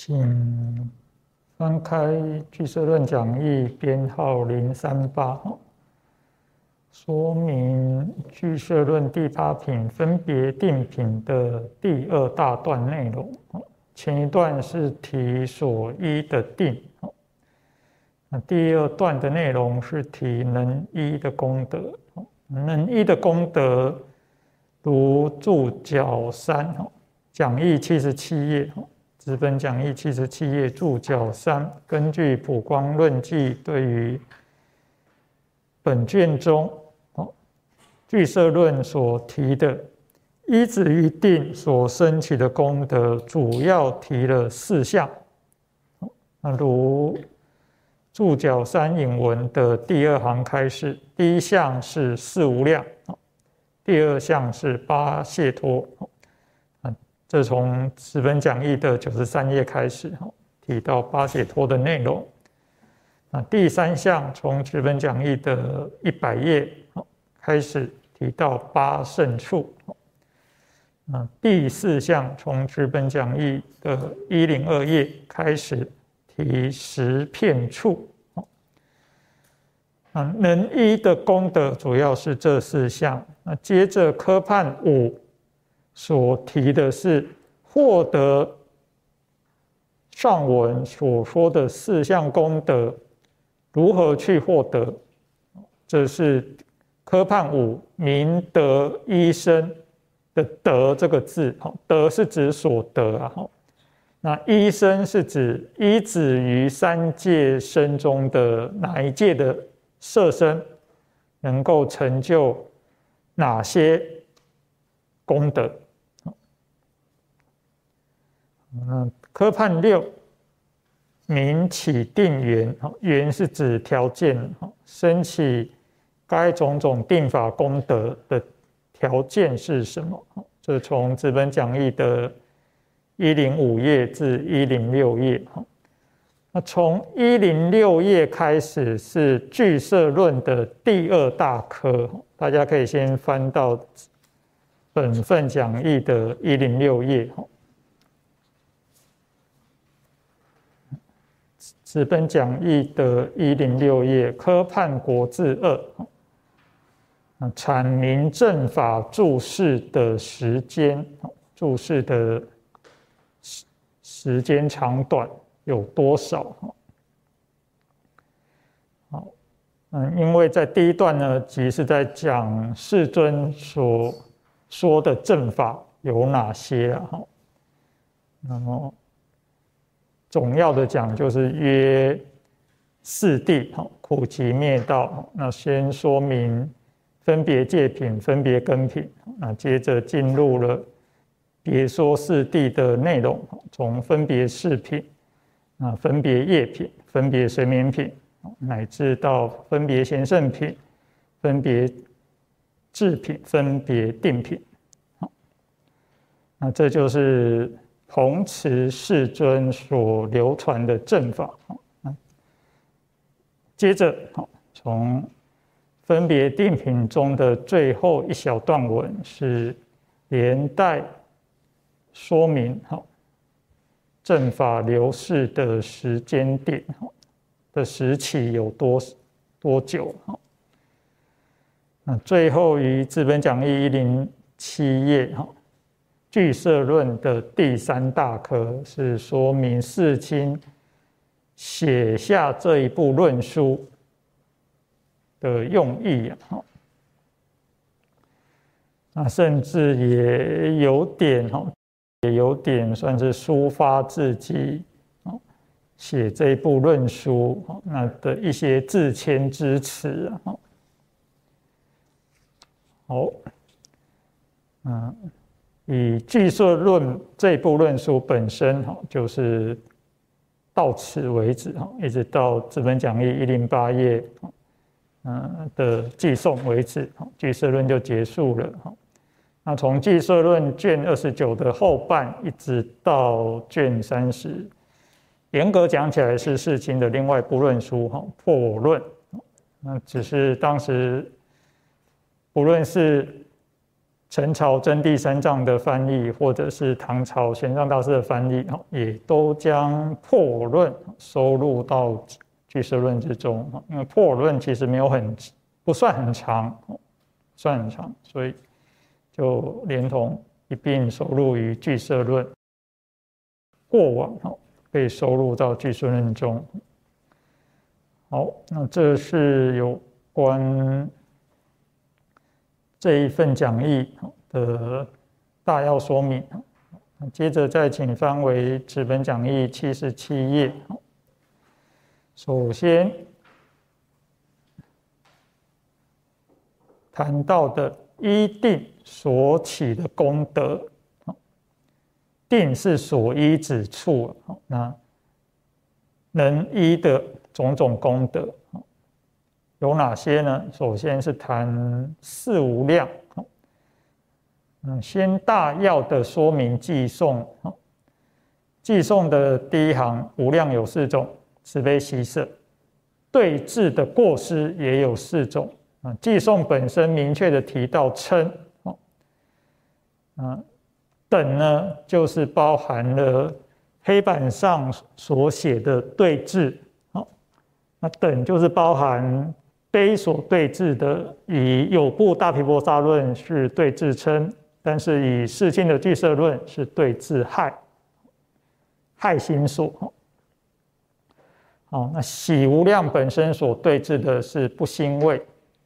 请翻开《俱舍论讲义》编号038，说明俱舍论第8品分别定品的第2大段内容。前一段是提所依的定，那第2段的内容是提能依的功德。能依的功德，如注脚3，讲义77页。资本讲义77页注脚3，根据普光论记对于本卷中俱舍论所提的依止于定所生起的功德，主要提了4项。那如注脚3引文的第2行开始，第1项是4无量，第2项是8解脱。这从资本讲义的93页开始提到8解脱的内容。那第3项从资本讲义的100页开始提到8胜处。那第4项从资本讲义的102页开始提10片处。能依的功德主要是这4项。那接着科判5所提的是获得上文所说的4项功德，如何去获得？这是科判5明德依生的德这个字，德是指所得啊。那依生是指依止于3界身中的哪一界的色身，能够成就哪些功德？科判6明起定缘，缘是指条件，生起该种种定法功德的条件是什么？这从资本讲义的105页至106页。那从106页开始是俱舍论的第2大科，大家可以先翻到本份讲义的106页。资本讲义的106页，科判国字2，阐明正法注释的时间，注释的时间长短有多少？因为在第1段呢，即是在讲世尊所说的正法有哪些了。那么总要的讲就是约4谛，苦集灭道。那先说明分别界品、分别根品，那接着进入了别说4谛的内容，从分别事品、分别业品、分别随眠品，乃至到分别贤圣品、分别智品、分别定品。那这就是弘持世尊所流传的正法。接着从分别定品中的最后一小段文是连带说明正法流逝的时间点的时期有多久。那最后于资本讲义107页俱舍论的第3大科是说明世亲写下这一部论书的用意。那甚至也有点算是抒发自己写这一部论书那的一些自谦之词。好，以俱舍论这部论书本身就是到此为止，一直到资本讲义108页的记诵为止，俱舍论就结束了。那从俱舍论卷29的后半一直到卷30，严格讲起来是世亲的另外一部论书破我论。那只是当时不论是陈朝真谛三藏的翻译，或者是唐朝玄奘大师的翻译，也都将破论收录到俱舍论之中。因为破论其实不算很长，所以就连同一并收录于俱舍论。过往被收录到俱舍论中。好，那这是有关这一份讲义的大要说明。接着再请翻为纸本讲义77页。首先谈到的依定所起的功德，定是所依之处，那能依的种种功德有哪些呢？首先是谈四无量，先大要的说明偈颂。偈颂的第一行无量有4种，慈悲喜舍，对治的过失也有4种。偈颂本身明确的提到嗔，等呢就是包含了黑板上所写的对治，那等就是包含悲所对治的，以有部大毗婆沙论是对治嗔，但是以世亲的俱舍论是对治害心所。那喜无量本身所对治的是不欣慰，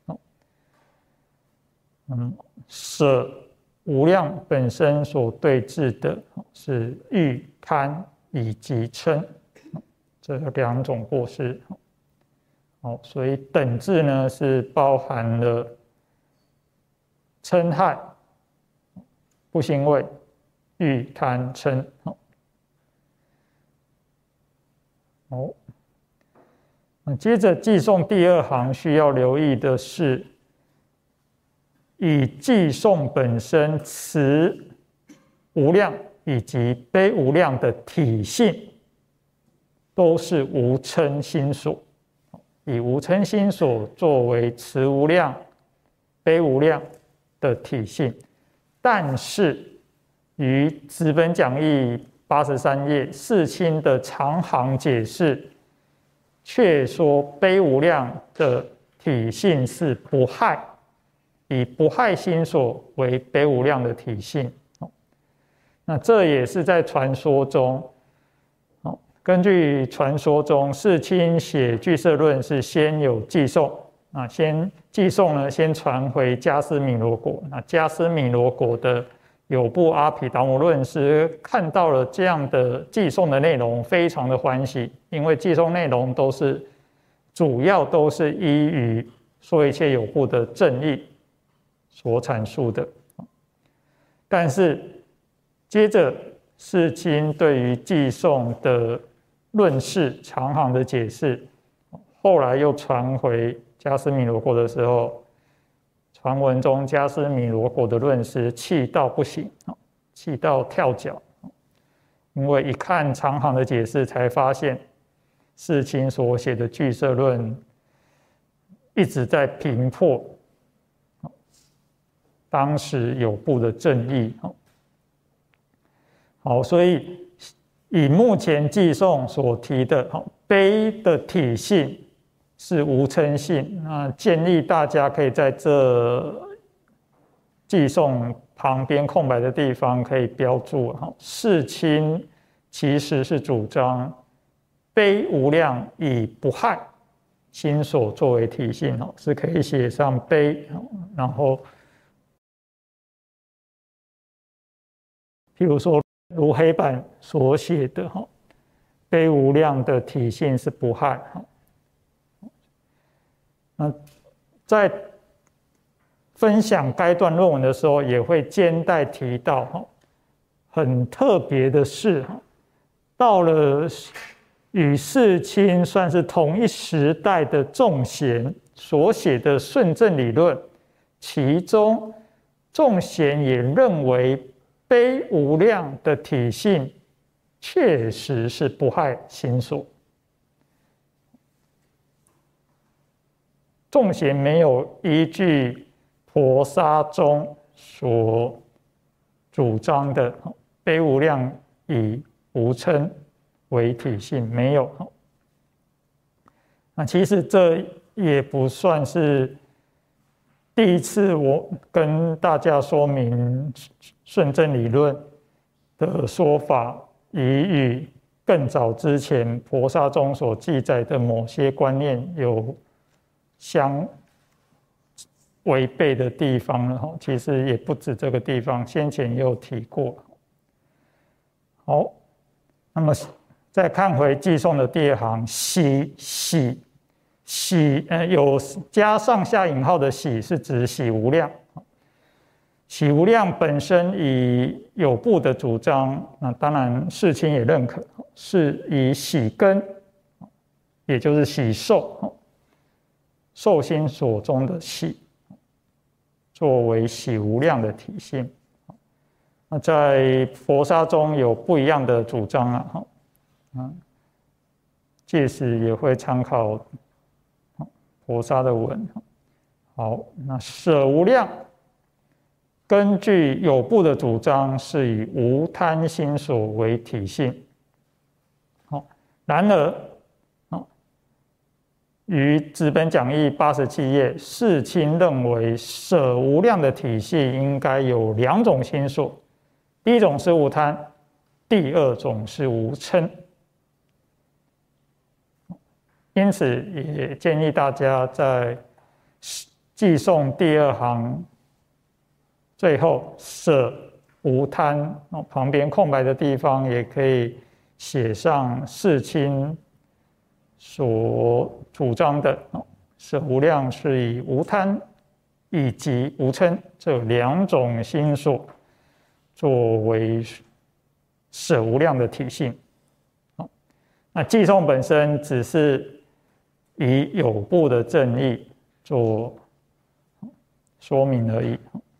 舍无量本身所对治的是欲贪以及嗔，这2种过失。所以等治呢是包含了嗔害、不欣慰、欲贪嗔。接着偈颂第2行需要留意的是，以偈颂本身慈无量以及悲无量的体性，都是无嗔心所。以无嗔心所作为慈无量、悲无量的体性，但是于纸本讲义83页世亲的长行解释，却说悲无量的体性是不害，以不害心所为悲无量的体性。那这也是在传说中，根据传说中，世亲写俱舍论是先有偈颂，偈颂呢先传回迦尸弥罗国。那迦尸弥罗国的有部阿毗达摩论师看到了这样的偈颂的内容，非常的欢喜，因为偈颂内容主要都是依于说一切有部的正义所阐述的。但是接着世亲对于偈颂的论释长行的解释，后来又传回迦尸弥罗国的时候，传闻中迦尸弥罗国的论师气到不行，气到跳脚，因为一看长行的解释，才发现世亲所写的俱舍论一直在评破当时有部的正义。所以以目前偈颂所提的悲的体性是无嗔性，那建议大家可以在这偈颂旁边空白的地方可以标注，世亲其实是主张悲无量以不害心所作为体性，是可以写上悲，然后譬如说如黑板所写的悲无量的体性是不害。那在分享该段论文的时候，也会兼带提到很特别的是，到了与世亲算是同一时代的众贤所写的顺正理论，其中众贤也认为悲无量的体性确实是不害心所。众贤没有依据婆沙中所主张的非无量以无称为体性没有。那其实这也不算是第一次我跟大家说明顺正理论的说法，已与更早之前婆沙中所记载的某些观念有相违背的地方了。其实也不止这个地方，先前也有提过。好，那么再看回偈颂的第二行，喜有加上下引号的喜是指喜无量。喜无量本身以有部的主张，那当然世亲也认可，是以喜根，也就是喜受，受心所中的喜，作为喜无量的体性。那在佛沙中有不一样的主张啊，届时也会参考佛沙的文。好，那舍无量根据有部的主张是以无贪心所为体性。然而于纸本讲义87页，世亲认为舍无量的体系应该有2种心所，第一种是无贪，第二种是无嗔。因此也建议大家在偈颂第2行最后舍无贪旁边空白的地方，也可以写上世亲所主张的舍无量是以无贪以及无嗔这2种心所作为舍无量的体性。那偈颂本身只是以有部的正义做说明而已。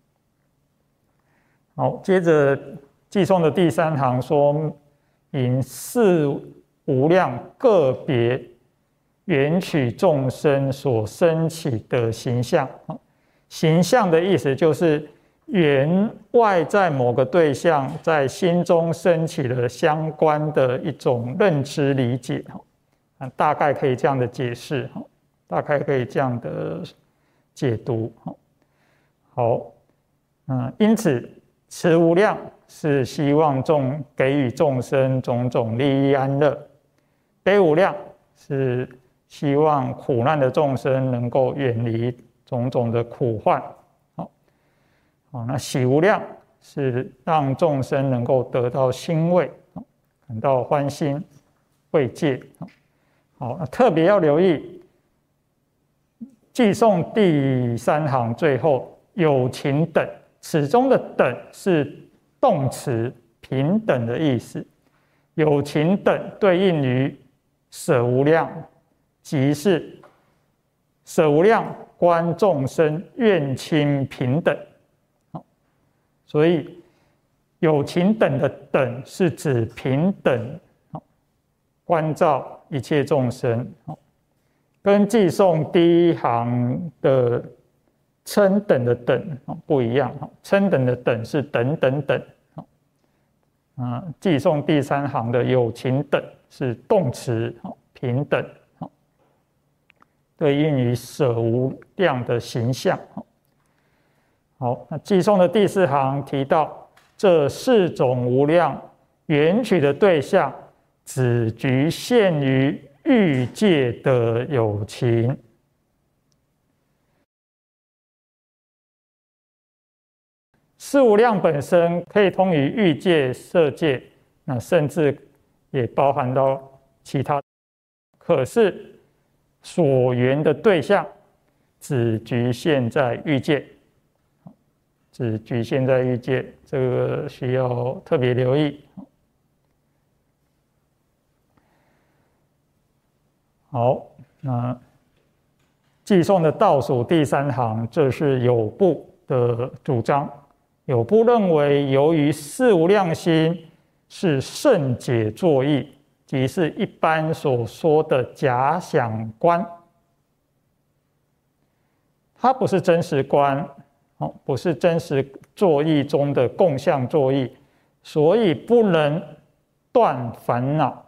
好，接着偈颂的第3行说明四无量个别缘取众生所生起的形象。形象的意思就是缘外在某个对象在心中升起了相关的一种认知理解，大概可以这样的解释，大概可以这样的解读。好，因此慈无量是希望给予众生种种利益安乐，悲无量是希望苦难的众生能够远离种种的苦患。那喜无量是让众生能够得到欣慰，感到欢欣慰藉。好，特别要留意偈颂第3行最后有情等，此中的等是动词平等的意思，有情等对应于舍无量，即是舍无量观众生愿亲平等。所以有情等的等是指平等关照一切众生，跟偈颂第1行的称等的等不一样。称等的等是等等等，偈颂第3行的有情等是动词平等，对应于舍无量的形象。好，那偈颂的第4行提到这4种无量缘取的对象只局限于欲界的有情。四无量本身可以通于欲界、色界，那甚至也包含到其他，可是所缘的对象只局限在欲界，只局限在欲界，这个需要特别留意。好，那偈颂的倒数第3行，这是有部的主张。有部认为，由于四无量心是圣解作意，即是一般所说的假想观，它不是真实观， 不是真实作意中的共相作意，所以不能断烦恼。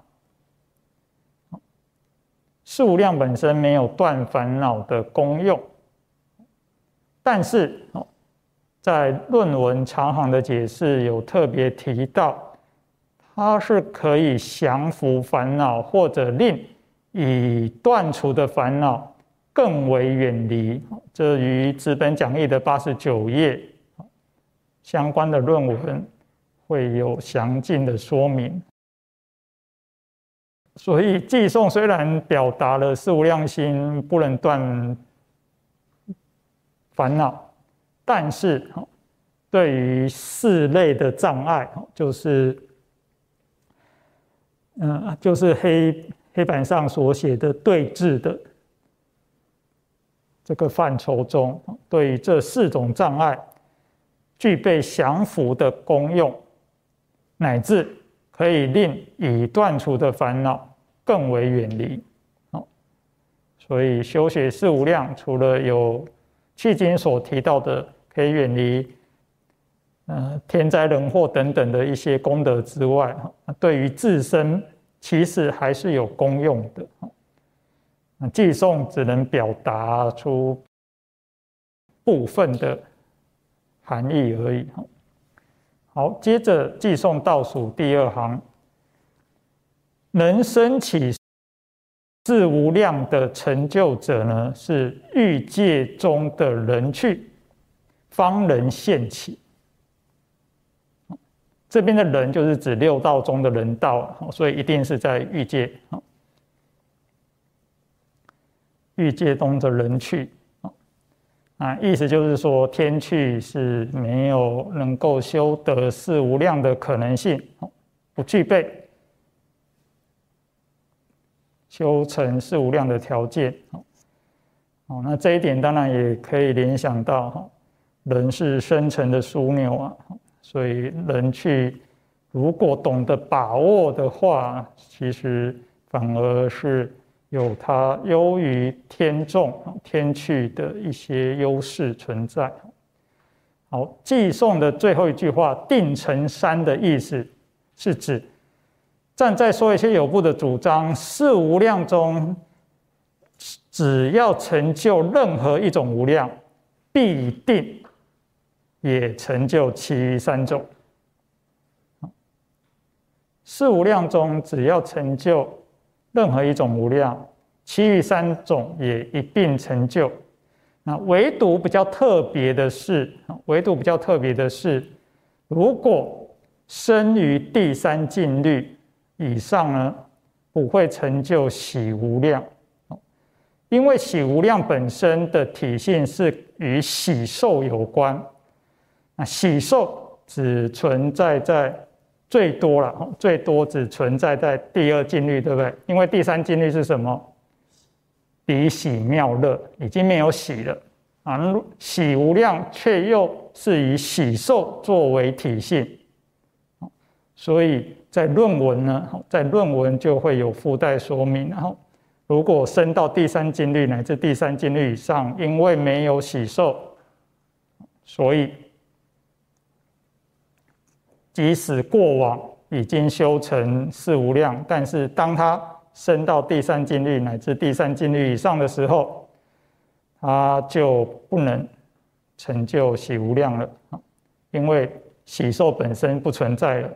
事无量本身没有断烦恼的功用，但是在论文长行的解释有特别提到，它是可以降伏烦恼，或者令已断除的烦恼更为远离。这于资本讲义的89页相关的论文会有详尽的说明。所以偈颂虽然表达了事无量心不能断烦恼，但是对于4类的障碍，就是黑板上所写的对治的这个范畴中，对于这4种障碍具备降伏的功用，乃至可以令已断除的烦恼更为远离。所以修学事无量，除了有迄今所提到的可以远离天灾人祸等等的一些功德之外，对于自身其实还是有功用的。偈颂只能表达出部分的含义而已。好，接着偈颂倒数第2行，能生起事无量的成就者呢，是欲界中的人趣，方能现起。这边的人就是指6道中的人道，所以一定是在欲界。欲界中的人趣，意思就是说天趣是没有能够修得事无量的可能性，不具备修成事无量的条件。那这一点当然也可以联想到人是生成的枢纽啊，所以人去如果懂得把握的话，其实反而是有它优于天众天趣的一些优势存在。好，偈颂的最后一句话定成三的意思是指站在说一些有部的主张，事无量中只要成就任何一种无量，必定也成就其余3种。事无量中只要成就任何一种无量，其余3种也一并成就。那唯独比较特别的是，如果生于第3静虑以上呢，不会成就喜无量。因为喜无量本身的体性是与喜受有关，那喜受只存在在最多只存在在第2静虑，对不对？因为第3静虑是什么？离喜妙乐，已经没有喜了啊。喜无量却又是以喜受作为体性，所以在论文就会有附带说明。然后，如果升到第3静虑乃至第3静虑以上，因为没有喜受，所以即使过往已经修成事无量，但是当他升到第3静虑乃至第3静虑以上的时候，他就不能成就喜无量了，因为喜受本身不存在了。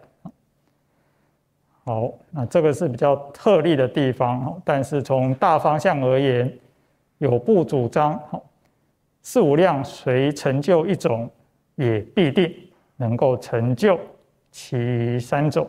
好，那这个是比较特例的地方，但是从大方向而言，有部主张事无量随成就一种，也必定能够成就其余3种。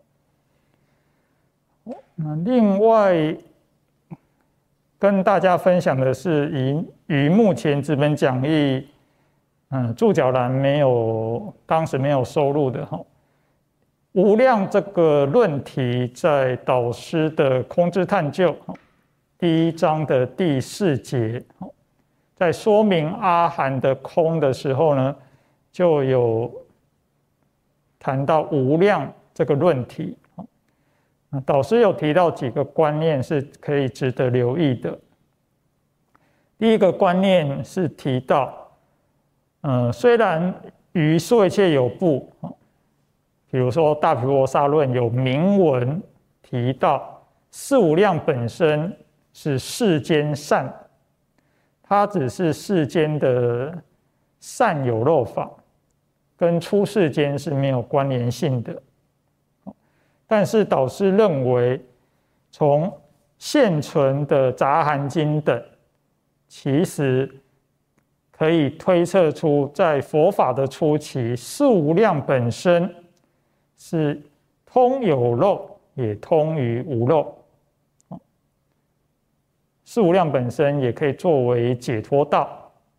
那另外跟大家分享的是，于目前这本讲义注脚栏当时没有收录的无量这个论题，在导师的空知探究第1章的第4节，在说明阿含的空的时候呢，就有谈到无量这个论题。导师有提到几个观念是可以值得留意的。第一个观念是提到虽然于说一切有部，比如说大毗婆沙论有明文提到四无量本身是世间善，它只是世间的善有漏法，跟出世间是没有关联性的。但是导师认为，从现存的杂含经等，其实可以推测出，在佛法的初期，四无量本身是通有漏，也通于无漏。四无量本身也可以作为解脱道。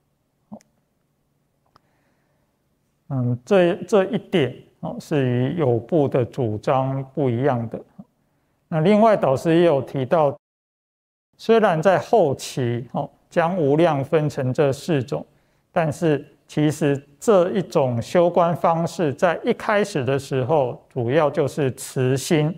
这一点是与有部的主张不一样的。那另外导师也有提到，虽然在后期将无量分成这4种，但是其实这一种修观方式在一开始的时候，主要就是慈心，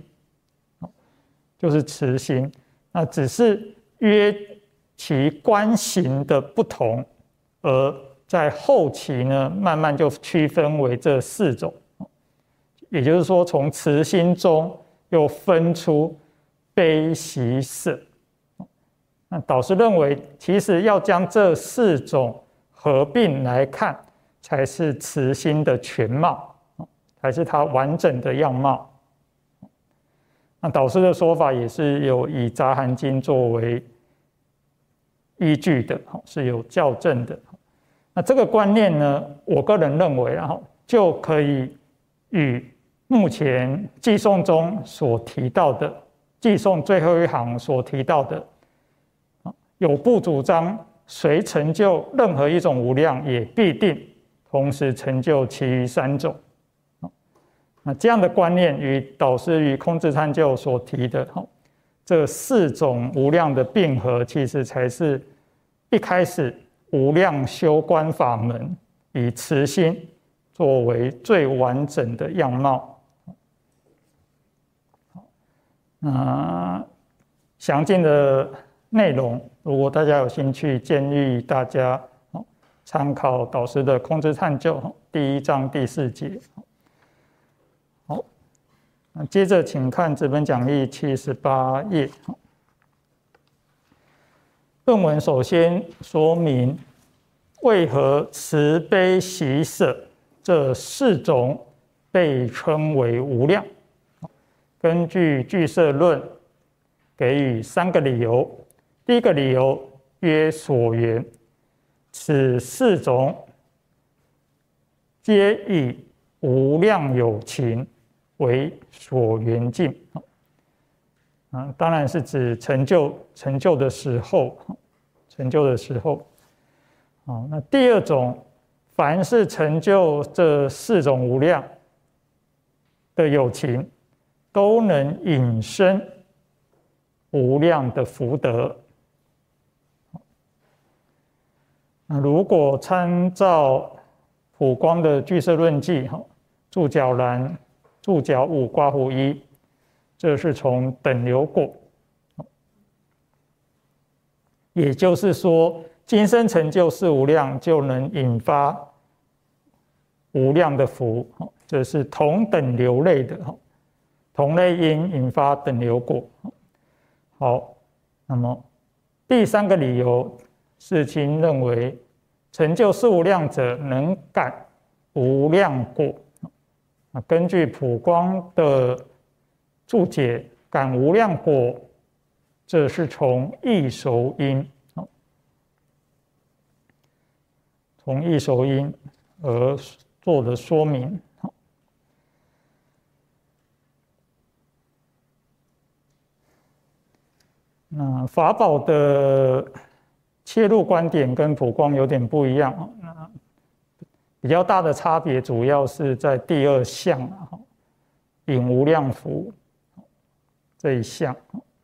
那只是约其观行的不同，而在后期呢，慢慢就区分为这4种，也就是说，从慈心中又分出悲喜舍。那导师认为，其实要将这4种合并来看，才是慈心的全貌，才是它完整的样貌。那导师的说法也是有以杂含经作为依据的，是有校正的。那这个观念呢，我个人认为，就可以与目前偈颂中所提到的偈颂最后一行所提到的有部主张，随成就任何一种无量，也必定同时成就其余3种。那这样的观念与导师于空智参究所提的这4种无量的并合，其实才是一开始无量修观法门以慈心作为最完整的样貌。详尽的内容，如果大家有兴趣，建议大家参考导师的空智探究第1章第4节。好，那接着请看这本讲义78页。论文首先说明为何慈悲喜舍这4种被称为无量。根据俱舍论给予3个理由。第一个理由曰所缘，此4种皆以无量有情为所缘境。当然是指成就的时候，那第2种，凡是成就这4种无量的有情，都能引生无量的福德。如果参照普光的俱舍论记注脚栏注脚5括弧1，这是从等流果，也就是说，今生成就4无量，就能引发无量的福，这是同等流类的，同类因引发等流果。好，那么第3个理由，世亲认为成就4无量者能感无量果。根据普光的注解，感无量果，这是从异熟因，从异熟因而做的说明。那法宝的切入观点跟普光有点不一样，那比较大的差别主要是在第2项引无量福这一项。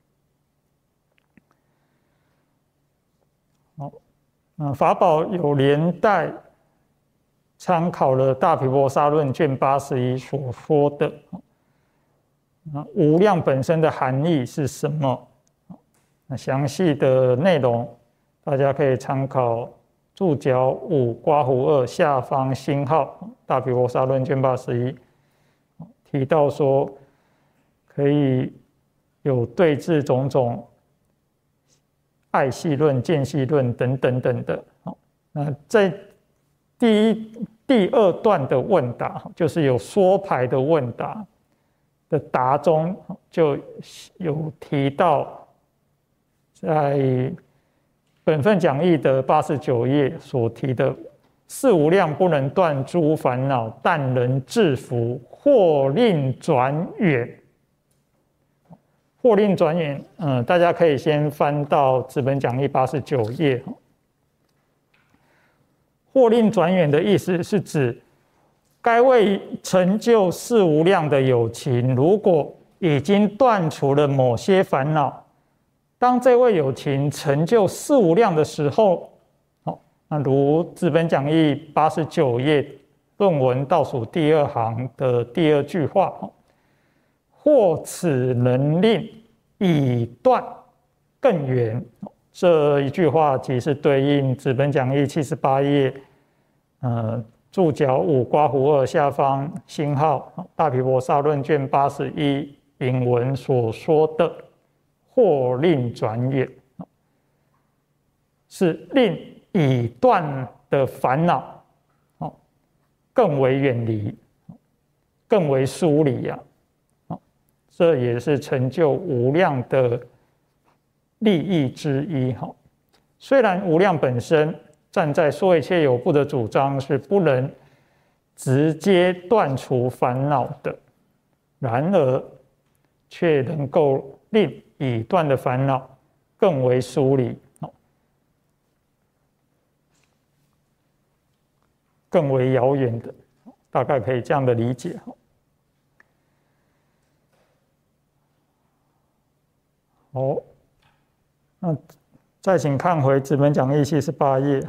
好，法宝有连带参考了大毗婆沙论卷81所说的无量本身的含义是什么。那详细的内容大家可以参考注脚5刮胡2下方星号大毗婆沙论卷81提到说，可以有对治种种爱系论、见系论等等等的。那在第二段的问答，就是有说牌的问答的答中，就有提到，在本份讲义的89页所提的“四无量不能断诸烦恼，但能制伏，或令转远”。或令转远，大家可以先翻到纸本讲义89页。或令转远的意思是指，该位成就四无量的有情，如果已经断除了某些烦恼，当这位有情成就四无量的时候，那如纸本讲义89页论文倒数第2行的第2句话，或此能令已断更远。这一句话其实对应纸本讲义78页，注脚5刮胡2下方星号大毗婆沙论卷81引文所说的“或令转远”，是令已断的烦恼更为远离，更为疏离啊。这也是成就无量的利益之一。虽然无量本身站在说一切有部的主张是不能直接断除烦恼的，然而却能够令已断的烦恼更为疏离，更为遥远的，大概可以这样的理解。好，那再请看回纸本讲义78页。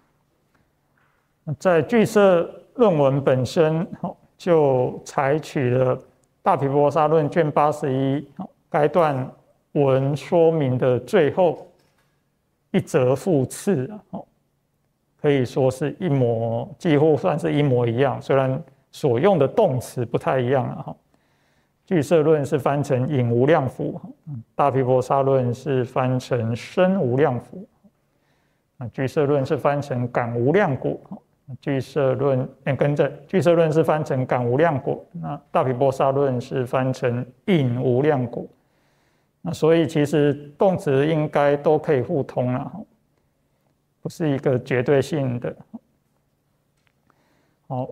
在俱舍论文本身就采取了大毗婆沙论卷81该段文说明的最后一则复次，可以说是几乎算是一模一样，虽然所用的动词不太一样了。俱舍论是翻成隐无量福，大毗婆沙论是翻成身无量福，俱舍论是翻成感无量果，俱舍论俱舍论是翻成感无量果，那大毗婆沙论是翻成隐无量果。那所以其实动词应该都可以互通了，不是一个绝对性的。好。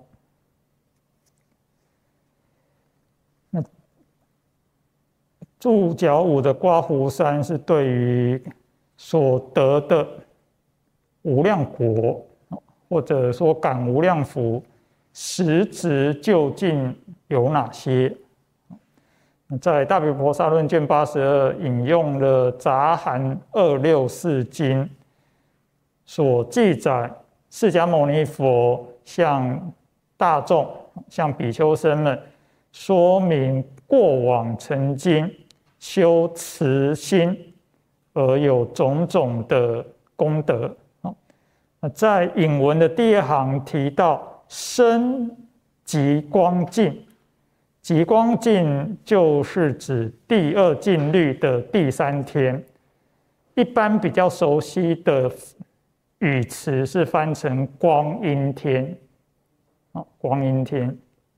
注脚5的刮胡3是对于所得的无量果，或者说感无量福，实质究竟有哪些？在大毗婆沙论卷82引用了杂含264经所记载，释迦牟尼佛向大众、向比丘僧们说明过往曾经修慈心而有种种的功德。在引文的第2行提到身极光境，极光境就是指第2净律的第3天，一般比较熟悉的语词是翻成光阴天，光阴天。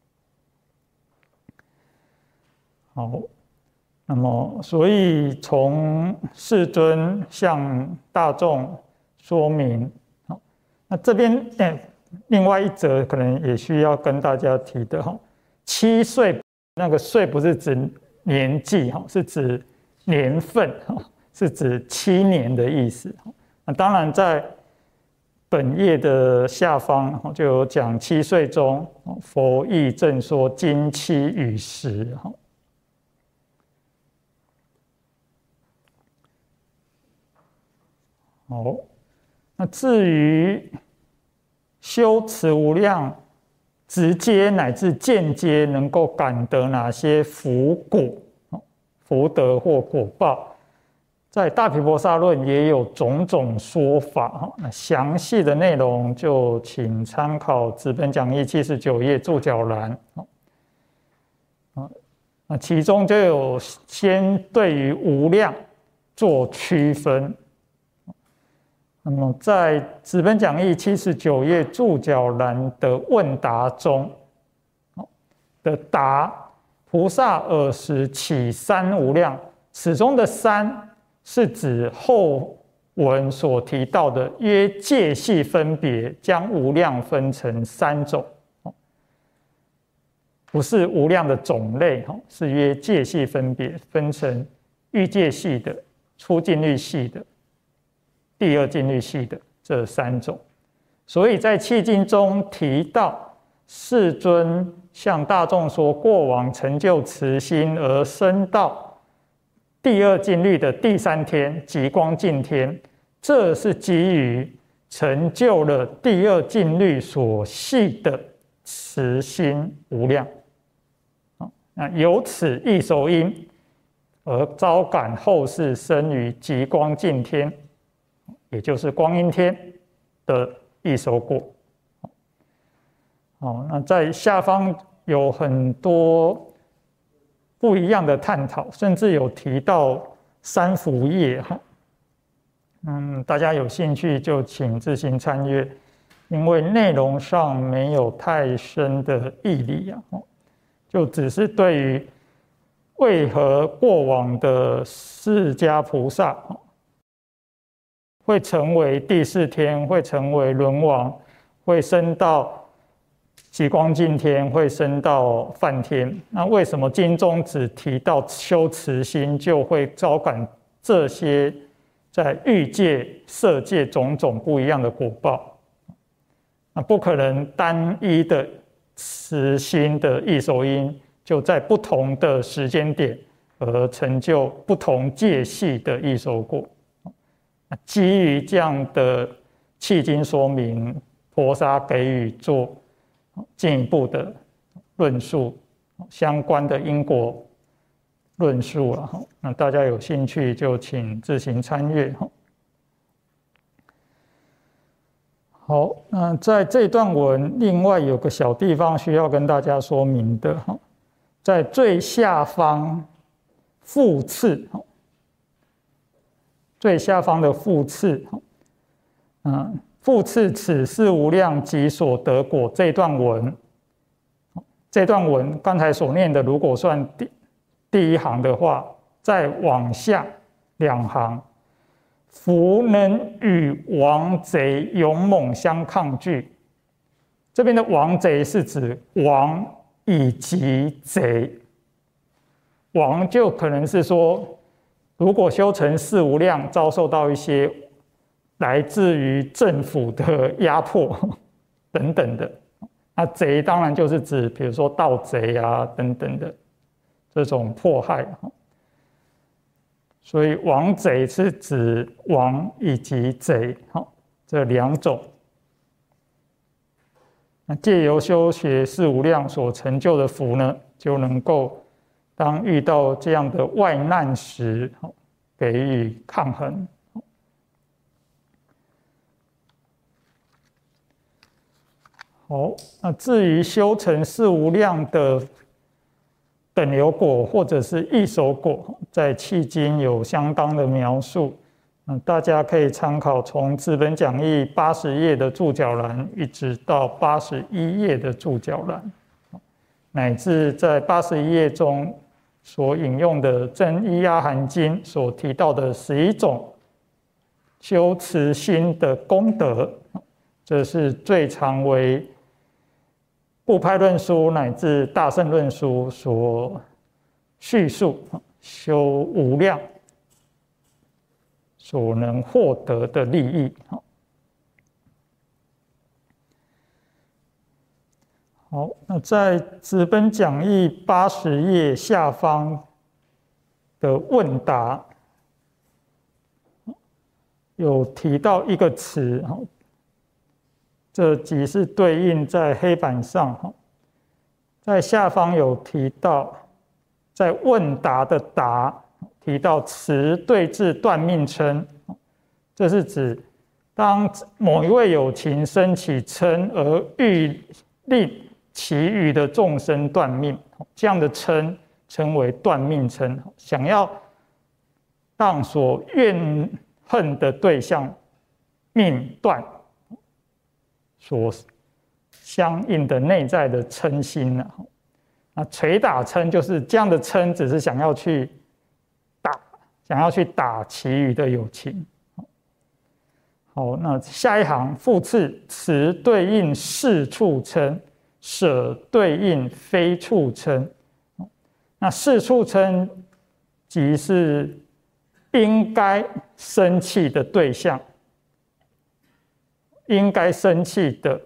好，那么所以从世尊向大众说明，那这边另外一则可能也需要跟大家提的，7岁那个岁不是指年纪，是指年份，是指7年的意思。那当然在本页的下方就有讲7岁中佛意正说经7与10。好，那至于修持无量，直接乃至间接能够感得哪些福果、福德或果报， 在大毗婆沙论也有种种说法，那详细的内容就请参考纸本讲义79页注脚栏。那其中就有先对于无量做区分。那么在纸本讲义79页注脚栏的问答中的答，菩萨尔时起三无量，此中的三是指后文所提到的约界系分别，将无量分成三种，不是无量的种类，是约界系分别，分成欲界系的、初静虑系的、第二静虑系的这三种。所以在契经中提到，世尊向大众说，过往成就慈心而升到第二静虑的第三天极光净天，这是基于成就了第二静虑所系的慈心无量。那由此异熟因而招感后世生于极光净天，也就是光阴天的异熟果。那在下方有很多不一样的探讨，甚至有提到三福业。大家有兴趣就请自行参阅，因为内容上没有太深的义理，就只是对于为何过往的释迦菩萨会成为第四天，会成为轮王，会升到极光净天，会升到梵天。那为什么经中只提到修慈心就会招感这些在欲界、色界种种不一样的果报？那不可能单一的慈心的异熟因就在不同的时间点而成就不同界系的异熟果。基于这样的契经说明，婆沙给予做进一步的论述，相关的因果论述了。那大家有兴趣就请自行参阅。好，那在这段文另外有个小地方需要跟大家说明的，在最下方复次，最下方的复次，复次此是无量即所得果这段文，刚才所念的，如果算第一行的话，再往下两行，夫能与王贼勇猛相抗拒。这边的王贼是指王以及贼，王就可能是说，如果修成四无量，遭受到一些来自于政府的压迫等等的，那贼当然就是指比如说盗贼啊等等的这种迫害。所以王贼是指王以及贼这两种。那借由修学四无量所成就的福呢，就能够当遇到这样的外难时给予抗衡。好，那至于修成四无量的等流果或者是异熟果，在契经有相当的描述，大家可以参考从纸本讲义80页的注脚栏，一直到81页的注脚栏，乃至在81页中所引用的《真一阿含经》所提到的11种修慈心的功德，这是最常为部派论书乃至大乘论书所叙述修无量所能获得的利益。好，那在纸本讲义80页下方的问答有提到一个词，这即是对应在黑板上，在下方有提到，在问答的答提到词对治断命嗔，这是指当某一位有情生起嗔而欲令其余的众生断命，这样的嗔称为断命嗔，想要让所怨恨的对象命断，所相应的内在的嗔心啊。那捶打嗔就是这样的嗔，只是想要去打其余的有情。好，那下一行复次，此对应是处嗔，舍对应非处嗔。那是处嗔即是应该生气的对象，应该生气的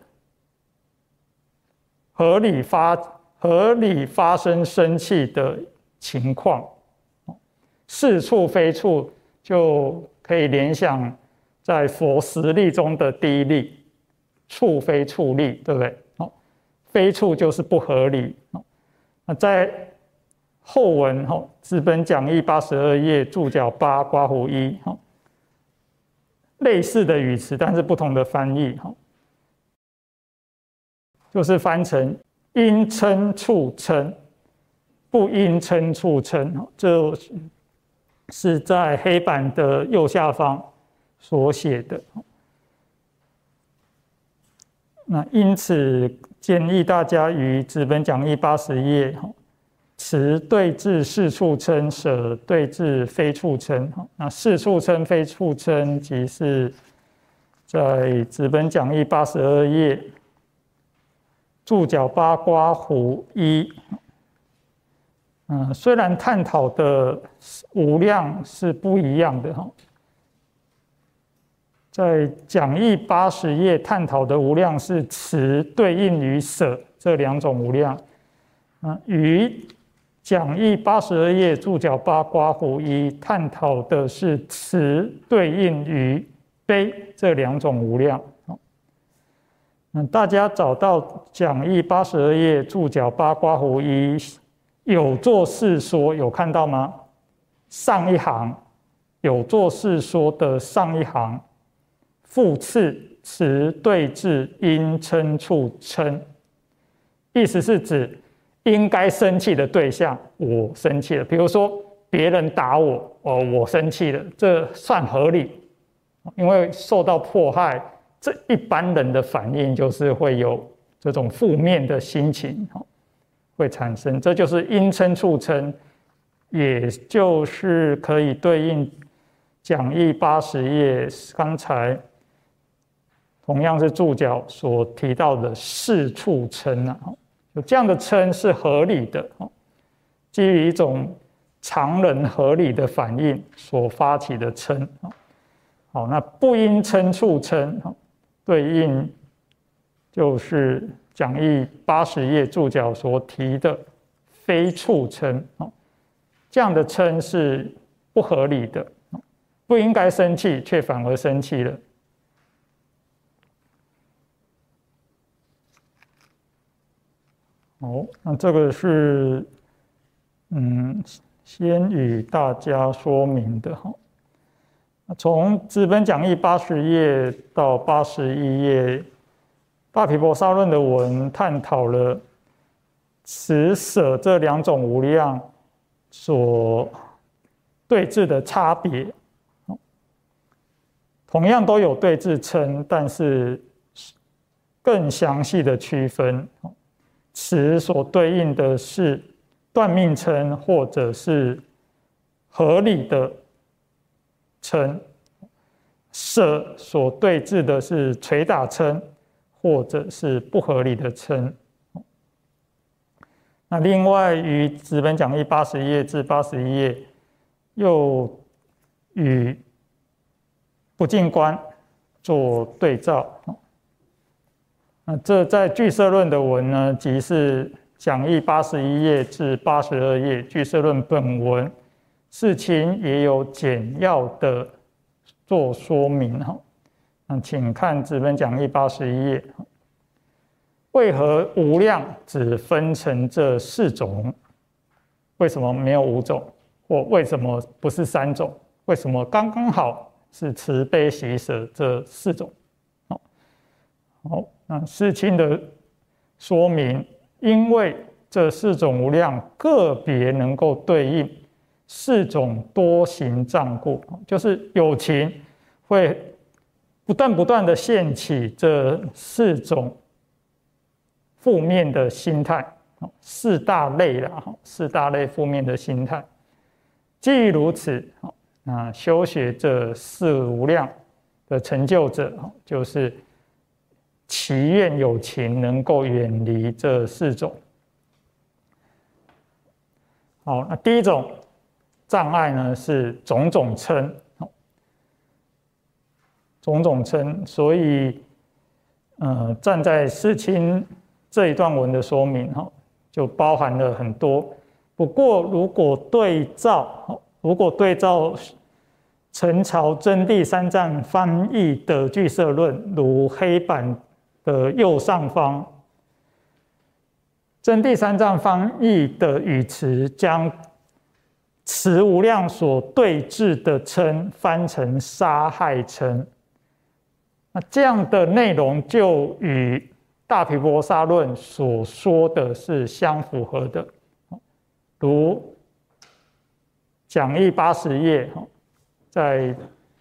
合理发生生气的情况。是处非处就可以联想在佛十力中的第一力，处非处力，对不对？非处就是不合理。那在后文资本讲义82页注脚8括弧1，类似的语词，但是不同的翻译，就是翻成应嗔处嗔，不应嗔处嗔，这是在黑板的右下方所写的。那因此建议大家于资本讲义80页，持对治是处嗔，舍对治非处嗔。那是处嗔非处嗔即是在资本讲义82页注脚8括弧1。虽然探讨的无量是不一样的，在讲义80页探讨的无量是持对应于舍这两种无量，与讲义82页注脚8括弧1探讨的是持对应于悲这两种无量。大家找到讲义82页注脚8括弧1有作是说，有看到吗？上一行有作是说的上一行，复次持对治应嗔处嗔，意思是指应该生气的对象，我生气了。比如说别人打我，我生气了，这算合理，因为受到迫害，这一般人的反应就是会有这种负面的心情会产生，这就是应嗔处嗔，也就是可以对应讲义80页刚才同样是注脚所提到的是处嗔啊，有这样的嗔是合理的，基于一种常人合理的反应所发起的嗔。好，那不应嗔处嗔对应就是讲义80页注脚所提的非处嗔，这样的嗔是不合理的，不应该生气，却反而生气了。好，那这个是先与大家说明的哈。从资本讲义80页到81页，大毗婆沙论的文探讨了持舍这两种无量所对治的差别。同样都有对治嗔，但是更详细的区分。持所对应的是断命嗔，或者是合理的嗔；舍所对治的是捶打嗔，或者是不合理的嗔。那另外于资本讲义80页至81页，又与不净观做对照。这在俱舍论的文呢，即是讲义81页至82页俱舍论本文，世亲也有简要的做说明哈。请看资本讲义81页。为何无量只分成这4种？为什么没有5种？ 或为什么不是3种？为什么刚刚好是慈悲喜舍这4种？好，那世亲的说明，因为这4种无量个别能够对应4种多行障故，就是有情会不断的现起这4种负面的心态，4大类啦，4大类负面的心态。基于如此，修学这4无量的成就者，就是祈愿有情能够远离这4种。好，那第一种障碍呢是种种嗔，种种嗔，所以站在世亲这一段文的说明就包含了很多。不过如果对照陈朝真谛三藏翻译的俱舍论，如黑板的右上方，真谛三藏翻译的语词将慈无量所对治的嗔翻成杀害嗔，那这样的内容就与大毗婆沙论所说的是相符合的。如讲义80页，在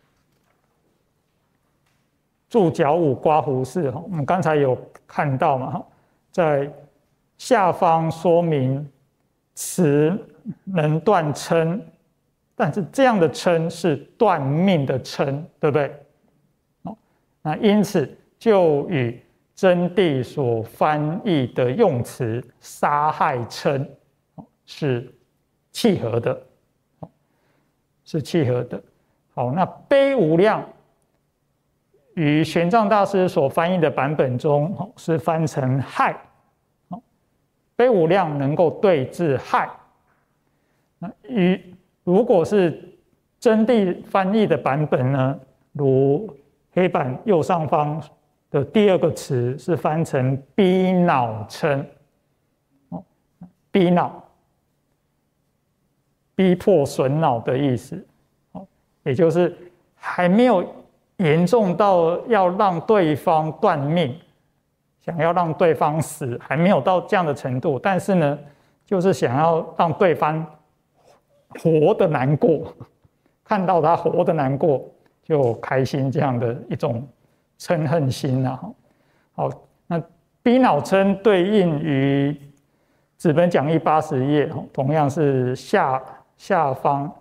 注脚5刮胡式，我们刚才有看到嘛，在下方说明慈能断嗔，但是这样的嗔是断命的嗔，对不对？那因此就与真谛所翻译的用词杀害嗔是契合的，是契合的。好，那悲无量与玄奘大师所翻译的版本中是翻成害，悲无量能够对治害。那如果是真谛翻译的版本呢，如黑板右上方的第2个词是翻成逼恼嗔，逼恼，逼迫损恼的意思，也就是还没有严重到要让对方断命，想要让对方死，还没有到这样的程度，但是呢，就是想要让对方活得难过，看到他活得难过就开心，这样的一种嗔恨心啊。好，那逼恼嗔对应于纸本讲义80页，同样是下方，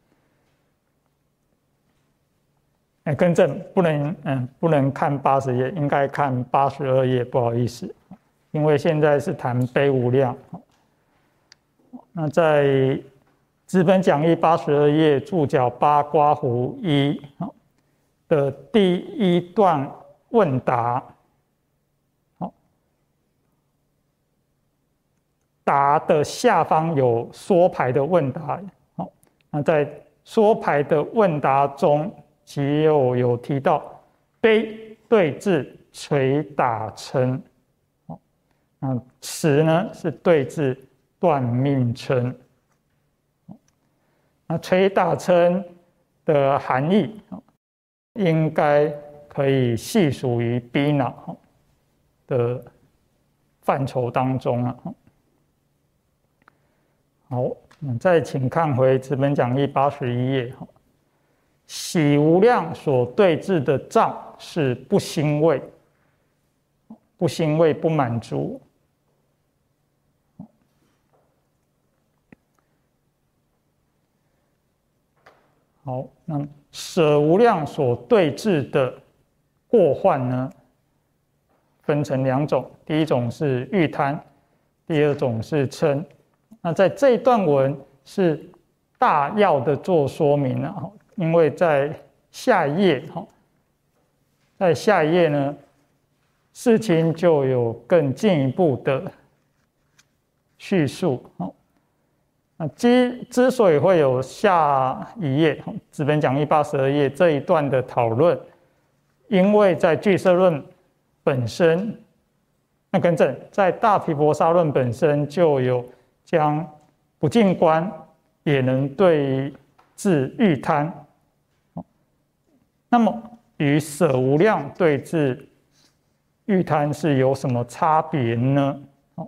更正，不能看80页，应该看82页，不好意思，因为现在是谈悲无量。那在纸本讲义82页注脚8刮胡1的第1段问答，答的下方有说牌的问答，那在说牌的问答中，其有提到悲对治捶打嗔，那慈呢是对治断命嗔。那捶打嗔的含义，应该可以系属于逼恼的范畴当中啊。好，再请看回纸本讲义81页。喜无量所对治的障是不欣慰，不欣慰不满足。好，那舍无量所对治的过患呢，分成2种，第一种是欲贪，第2种是嗔。那在这一段文是大要的做说明啊，因为在下一页呢，世亲就有更进一步的叙述。那之所以会有下一页纸本讲义82页这一段的讨论，因为在俱舍论本身，更正，在大毗婆沙论本身就有将不净观也能对治欲贪。那么与舍无量对治欲贪是有什么差别呢？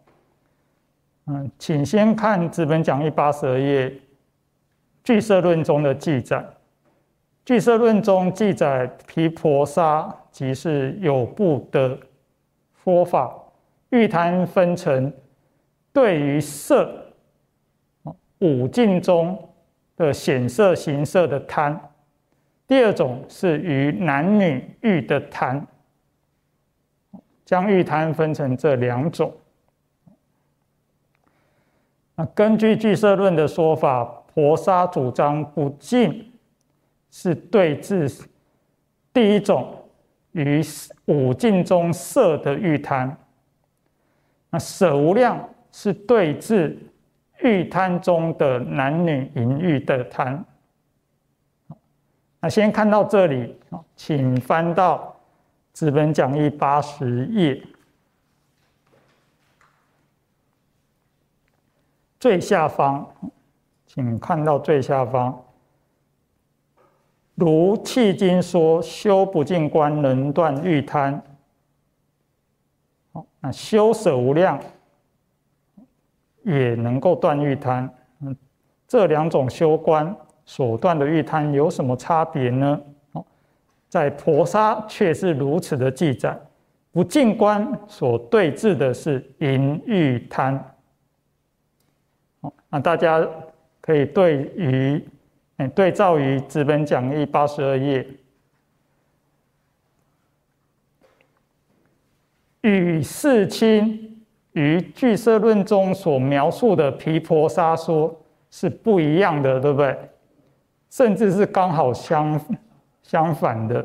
请先看《资本讲义》82页俱舍论中的记载。俱舍论中记载，毗婆沙即是有部的说法，欲贪分成对于色五境中的显色形色的贪，第二种是于男女欲的贪，将欲贪分成这两种。根据俱舍论的说法，婆沙主张不净是对治第一种于五境中色的欲贪，那舍无量是对治欲贪中的男女淫欲的贪。那先看到这里，请翻到资本讲义80页最下方，请看到最下方，如契经说，修不净观能断欲贪。那修舍无量也能够断欲贪。这两种修观所断的欲贪有什么差别呢？在婆沙却是如此的记载，不净观所对治的是淫欲贪。那大家可以对照于资本讲义82页，与世亲于俱舍论中所描述的毗婆沙说是不一样的，对不对？甚至是刚好相反的。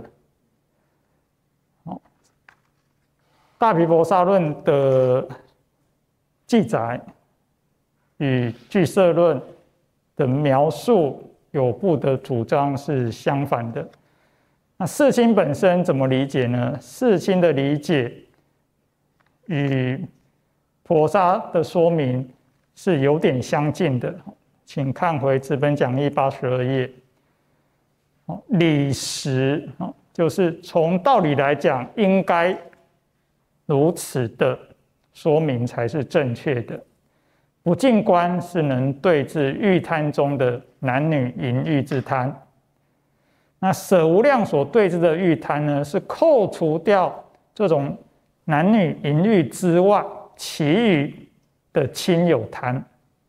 大毗婆沙论的记载与俱舍论的描述有部的主张是相反的。那世亲本身怎么理解呢？世亲的理解与婆沙的说明是有点相近的，请看回资本讲义82页。理实就是从道理来讲，应该如此的说明才是正确的。不净观是能对治欲贪中的男女淫欲之贪，那舍无量所对治的欲贪呢，是扣除掉这种男女淫欲之外，其余的亲友贪，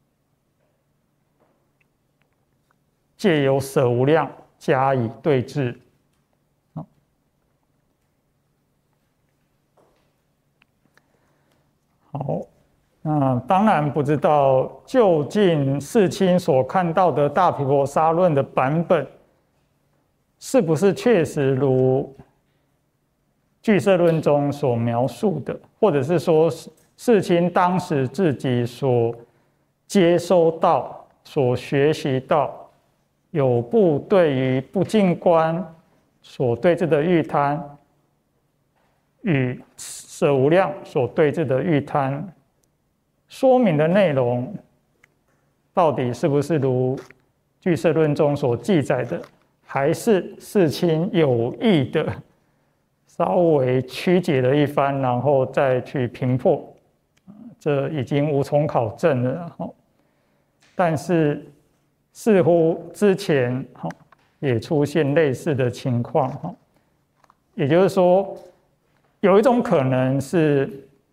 借由舍无量加以对治。好。当然不知道究竟世亲所看到的大毗婆沙论的版本，是不是确实如俱舍论中所描述的，或者是说世亲当时自己所接收到、所学习到，有部对于不净观所对治的欲贪，与舍无量所对治的欲贪说明的内容，到底是不是如俱舍论中所记载的，还是世亲有意的稍微曲解了一番，然后再去评破？这已经无从考证了。但是似乎之前也出现类似的情况，也就是说，有一种可能是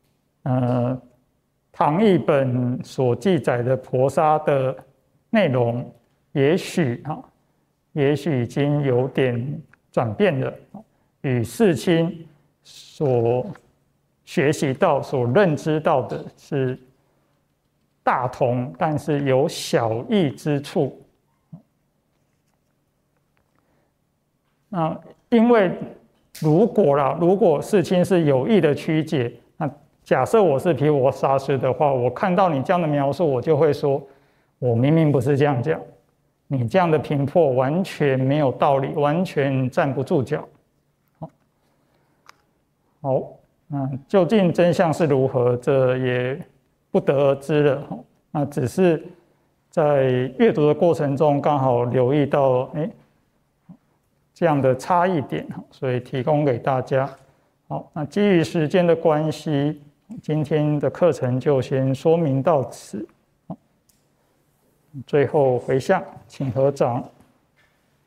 唐译本所记载的婆沙的内容，也许已经有点转变了，与世亲所学习到、所认知到的是大同，但是有小异之处。那因为如果世亲是有意的曲解，那假设我是毗婆沙师的话，我看到你这样的描述，我就会说，我明明不是这样讲，你这样的评破完全没有道理，完全站不住脚。好，究竟真相是如何，这也不得而知了。那只是在阅读的过程中刚好留意到这样的差异点，所以提供给大家。好，那基于时间的关系，今天的课程就先说明到此。最后回向，请合掌。